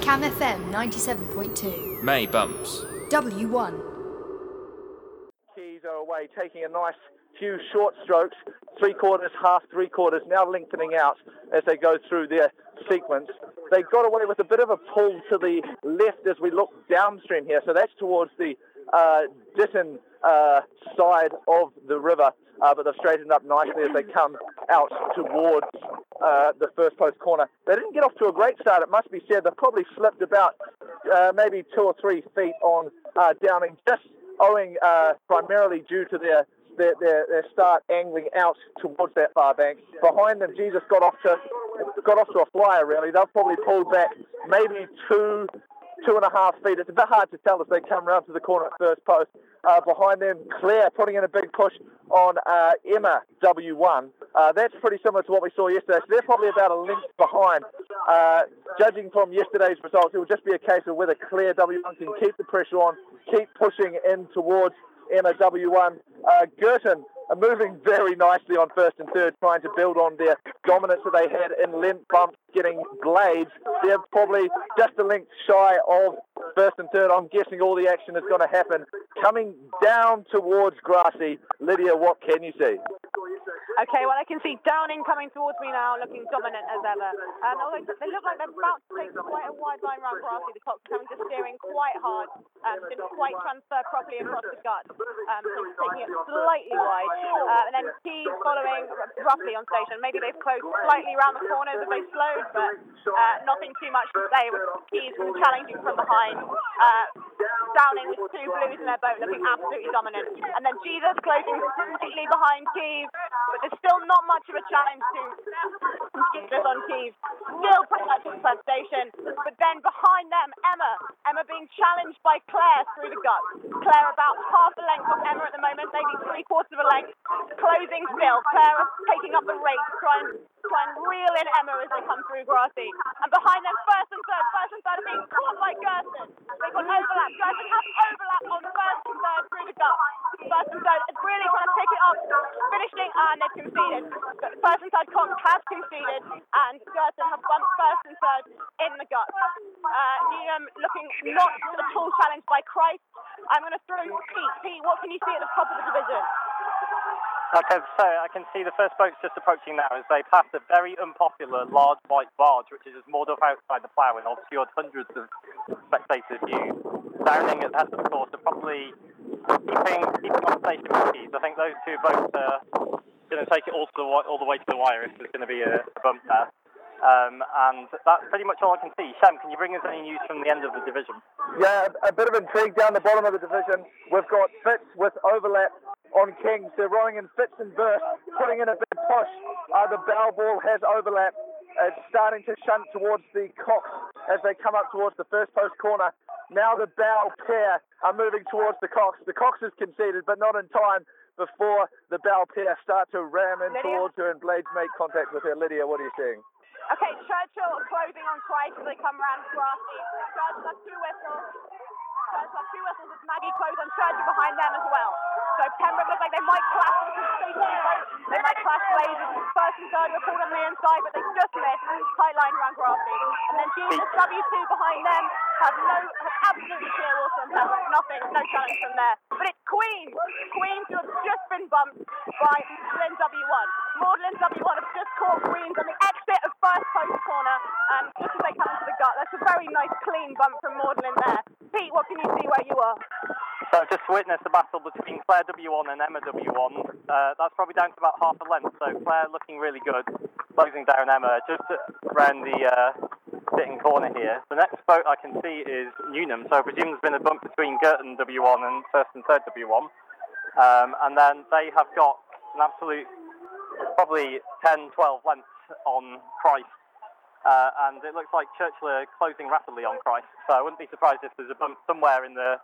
Cam FM 97.2. May bumps. W1. Keys are away, taking a nice few short strokes, three-quarters, half, three-quarters, now lengthening out as they go through their sequence. They got away with a bit of a pull to the left as we look downstream here, so that's towards the Ditton side of the river, but they've straightened up nicely as they come out towards the first post corner. They didn't get off to a great start, it must be said. They've probably slipped about maybe 2 or 3 feet on Downing, just owing primarily due to their start angling out towards that far bank. Behind them, Jesus got off to a flyer, really. They'll probably pull back maybe 2.5 feet. It's a bit hard to tell as they come round to the corner at first post. Behind them, Claire putting in a big push on Emma W1. That's pretty similar to what we saw yesterday. So they're probably about a length behind. Judging from yesterday's results, it will just be a case of whether Claire W1 can keep the pressure on, keep pushing in towards Emma W1. Girton are moving very nicely on first and third, trying to build on their dominance that they had in length bumps, getting blades. They're probably just a length shy of first and third. I'm guessing all the action is going to happen coming down towards Grassy. Lydia, what can you see? Okay, well, I can see Downing coming towards me now, looking dominant as ever. Although they look like they're about to take quite a wide line round Grassy. The Cox coming to steering quite hard, didn't quite transfer properly across the gut, so taking it slightly wide. And then Keys following roughly on station. Maybe they've closed slightly around the corners as they slowed, but nothing too much to say with Keys challenging from behind. Downing with 2 blues in their boat, looking absolutely dominant. And then Jesus closing completely behind Keys, but there's still not much of a challenge to Jesus on Keys. Still pretty much in first station. But then behind them, Emma being challenged by Claire through the gut. Claire about half a length of Emma at the moment, maybe 3/4 of a length. Closing still. Claire taking up the race, try and reel in Emma as they come through Grassy. And behind them, first and third are being caught by Gerson. They've got overlap. Gerson has overlap on first and third through the gut. First and third is really trying to pick it up, finishing, and they've conceded. First and third Cox has conceded, and Gerson have bumped first and third in the gut. Newnham looking not at all challenged by Christ. I'm going to throw Pete. Pete, what can you see at the top of the division? Okay, so I can see the first boat's just approaching now as they pass a very unpopular large white barge, which is just moored up outside the plough and obscured hundreds of spectators' view. Downing at the head of the course are probably keeping on station with Keys. I think those 2 boats are going to take it all the way to the wire if there's going to be a bump there. And that's pretty much all I can see. Shem, can you bring us any news from the end of the division? Yeah, a bit of intrigue down the bottom of the division. We've got Fitz with overlap on Kings. They're rowing in Fitz and Burst, putting in a big push. The bow ball has overlap. It's starting to shunt towards the Cox as they come up towards the first post corner. Now the bow pair are moving towards the Cox. The Cox has conceded, but not in time before the bow pair start to ram in towards her and blades make contact with her. Lydia, what are you seeing? Okay, Churchill closing on Christ as they come round Grassy. Churchill has 2 whistles. Churchill has 2 whistles as Maggie close on Churchill behind them as well. So Pembroke looks like they might clash with the station boat. They might clash blazes. First and third were pulled on the inside, but they just missed. Tight line around Grassy. And then Jesus W2 behind them have absolutely clear water on Pembroke. Nothing, no challenge from there. But it's Queens who have just been bumped by Lynn W1. Maudlin W1 have just caught Queens on the exit of first post corner, just as they come into the gut. That's a very nice clean bump from Maudlin there. Pete, what can you see where you are? So I've just witnessed the battle between Claire W1 and Emma W1. That's probably down to about half a length, so Claire looking really good, closing down Emma just around the sitting corner here. The next boat I can see is Newnham, so I presume there's been a bump between Girton W1 and first and third W1. And then they have got an absolute, probably 10, 12 lengths on Christ. And it looks like Churchill are closing rapidly on Christ, so I wouldn't be surprised if there's a bump somewhere in the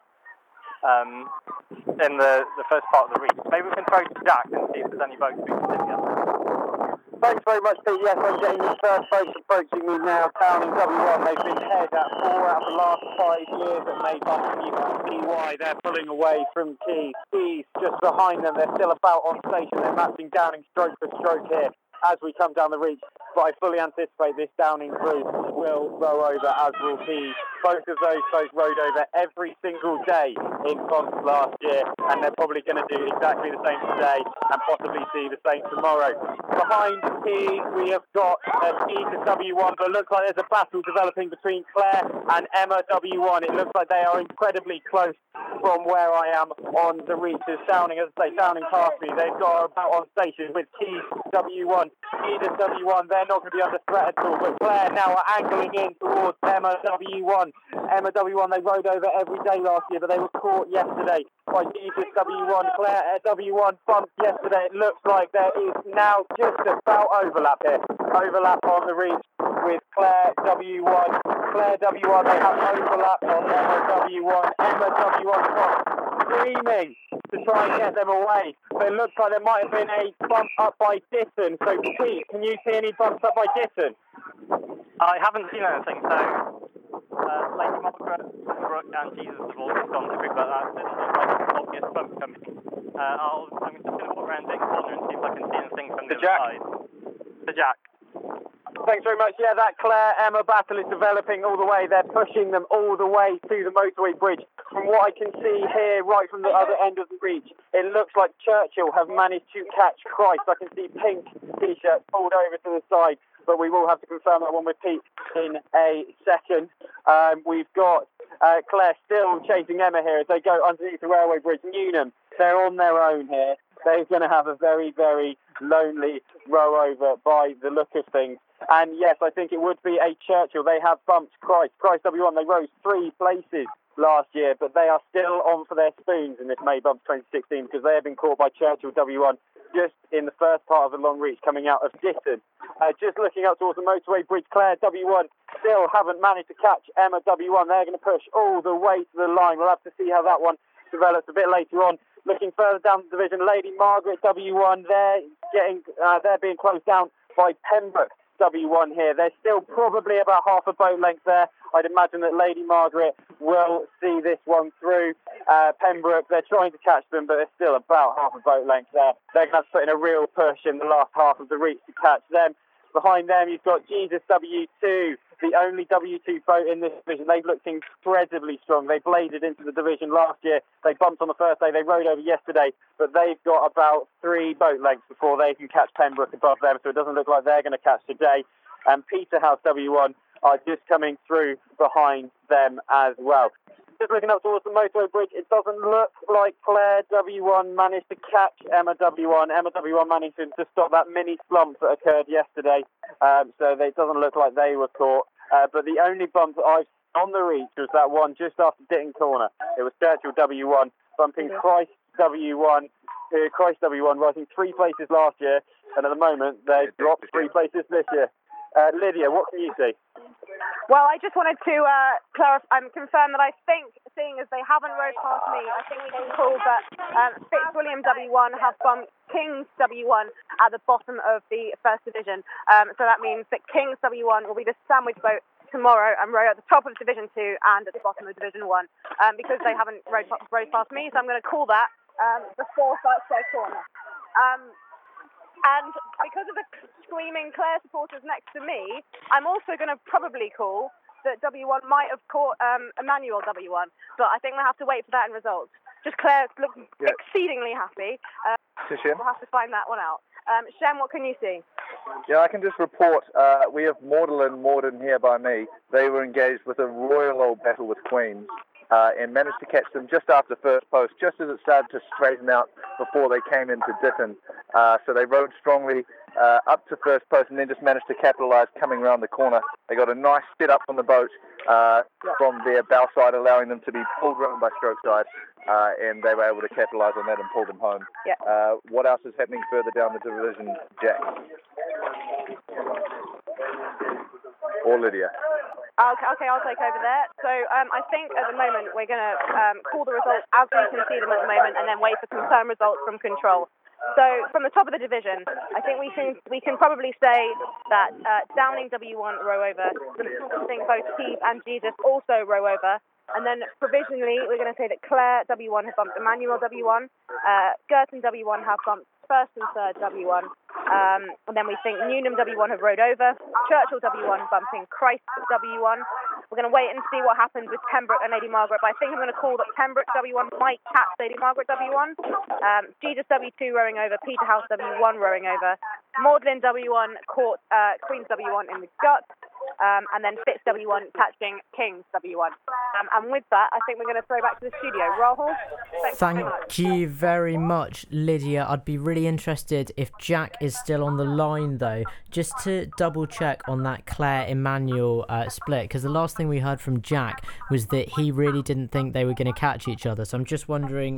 first part of the reef. Maybe we can throw to Jack and see if there's any boats we can see here. Thanks very much, Pete. Yes, I'm getting the first boat approaching me now. Downing W1, they've been head at 4 out of the last 5 years at Maybach, and you can see why they're pulling away from Keys. Keys just behind them, they're still about on station. They're matching Downing stroke for stroke here as we come down the reach. but I fully anticipate this Downing group will row over, as will Keys. Both of those folks rowed over every single day in bumps last year, and they're probably going to do exactly the same today and possibly see the same tomorrow. Behind Keys, we have got Jesus W1, but it looks like there's a battle developing between Claire and Emma W1. It looks like they are incredibly close from where I am on the reach. As Downing, as I say, Downing past me, they've got about on station with Keys W1. Jesus W1, they're not going to be under threat at all, but Claire now are angling in towards Emma W1. Emma W1, they rode over every day last year, but they were caught yesterday by Jesus W1. Claire W1 bumped yesterday. It looks like there is now just about overlap here. Overlap on the reach with Claire W1. Claire W1, they have overlap on Emma W1. Emma W1 screaming to try and get them away. But it looks like there might have been a bump up by Ditton. So, Pete, can you see any bumps up by Ditton? I haven't seen anything, so Lady Margaret, Brooke and Jesus have all just gone through, but that didn't look like an obvious bump coming. I'm just going to walk around Dick's corner and see if I can see anything from the other side. To Jack. Thanks very much. Yeah, that Claire-Emma battle is developing all the way. They're pushing them all the way to the motorway bridge. From what I can see here, right from the other end of the reach, it looks like Churchill have managed to catch Christ. I can see pink T-shirt pulled over to the side, but we will have to confirm that one with Pete in a second. We've got Claire still chasing Emma here as they go underneath the railway bridge. Newnham, they're on their own here. They're going to have a very, very lonely row over by the look of things. And yes, I think it would be a Churchill. They have bumped Christ W1. They rose 3 places last year, but they are still on for their spoons in this May Bumps 2016 because they have been caught by Churchill W1 just in the first part of the long reach coming out of Ditton. Just looking up towards the motorway bridge, Claire W1 still haven't managed to catch Emma W1. They're going to push all the way to the line. We'll have to see how that one develops a bit later on. Looking further down the division, Lady Margaret W1, they're being closed down by Pembroke W1 here. They're still probably about half a boat length there. I'd imagine that Lady Margaret will see this one through. Pembroke, they're trying to catch them, but they're still about half a boat length there. They're going to have to put in a real push in the last half of the reach to catch them. Behind them, you've got Jesus W2, the only W2 boat in this division. They've looked incredibly strong. They bladed into the division last year. They bumped on the first day. They rode over yesterday, but they've got about 3 boat lengths before they can catch Pembroke above them, so it doesn't look like they're going to catch today. And Peterhouse W1 are just coming through behind them as well. Just looking up towards the motorway bridge, it doesn't look like Claire W1 managed to catch Emma W1. Emma W1 managed to stop that mini slump that occurred yesterday, so it doesn't look like they were caught. But the only bump that I've on the reach was that one just after Ditton Corner. It was Churchill W1 bumping Christ W1. Christ W1 rising 3 places last year, and at the moment they've dropped 3 places this year. Lydia, what can you see? Well, I just wanted to confirm that I think, seeing as they haven't rode past me, I think we can call that Fitzwilliam W1 have bumped Kings W1 at the bottom of the first division. So that means that Kings W1 will be the sandwich boat tomorrow and row at the top of Division 2 and at the bottom of Division 1 because they haven't rode past me. So I'm going to call that before first play corner. And because of the screaming Claire supporters next to me, I'm also going to probably call that W1 might have caught Emmanuel W1, but I think we'll have to wait for that in results. Just Claire looks exceedingly happy. We'll have to find that one out. Shem, what can you see? Yeah, I can just report, we have Morden here by me. They were engaged with a royal old battle with Queens. And managed to catch them just after first post, just as it started to straighten out before they came into Ditton. So they rode strongly up to first post and then just managed to capitalise coming around the corner. They got a nice set up on the boat from their bow side, allowing them to be pulled round by stroke side, and they were able to capitalise on that and pull them home. Yeah. What else is happening further down the division, Jack? Or Lydia? Okay, I'll take over there. So I think at the moment we're going to call the results as we can see them at the moment and then wait for confirmed results from control. So from the top of the division, I think we can probably say that Downing W1 row over. I think both Steve and Jesus also row over. And then provisionally, we're going to say that Claire W1 has bumped Emmanuel W1, Girton W1 have bumped first and third W1. And then we think Newnham W1 have rode over, Churchill W1 bumping Christ W1. We're going to wait and see what happens with Pembroke and Lady Margaret, but I think I'm going to call that Pembroke W1 might catch Lady Margaret W1. Jesus W2 rowing over, Peterhouse W1 rowing over, Magdalen W1 caught Queen's W1 in the gut, and then Fitz W1 catching King's W1. And with that, I think we're going to throw back to the studio. Rahul, Thank you very much, Lydia. I'd be really interested if Jack is still on the line, though, just to double check on that Claire Emmanuel split, because the last thing we heard from Jack was that he really didn't think they were going to catch each other. So I'm just wondering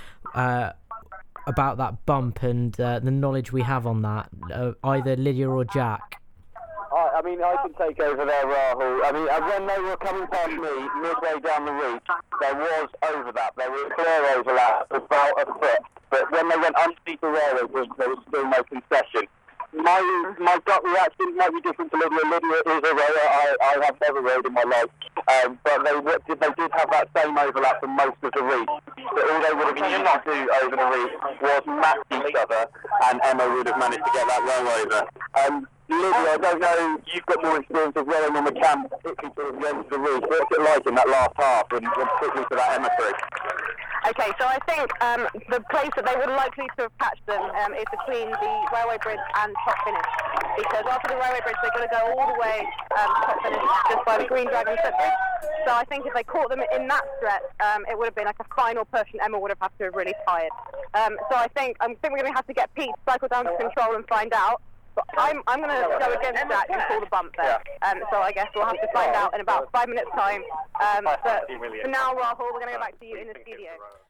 about that bump and the knowledge we have on that, either Lydia or Jack. I mean, I can take over there, Rahul. I mean, when they were coming past me, midway down the route, there was overlap. There was clear overlap, about a foot. But when they went underneath the railway, there was still no concession. My gut reaction might be different to Lydia. Lydia is a rower. I have never rowed in my life. But they did have that same overlap for most of the route. But all they would have needed to do over the route was match each other, and Emma would have managed to get that row over. Lydia, I don't know, you've got more experience of rowing on the camp, particularly sort of the end of the route. What's it like in that last half, and particularly for that Emma trick? Okay, so I think the place that they would likely to have catched them is between the railway bridge and top finish. Because after the railway bridge, they're going to go all the way to top finish just by the Green Dragon footbridge. So I think if they caught them in that stretch, it would have been like a final push, and Emma would have had to have really tired. So I think we're going to have to get Pete to cycle down to control and find out. But I'm going to go against Jack and call the bump there. So I guess we'll have to find out in about 5 minutes' time. But for now, Rahul, we're going to go back to you in the studio.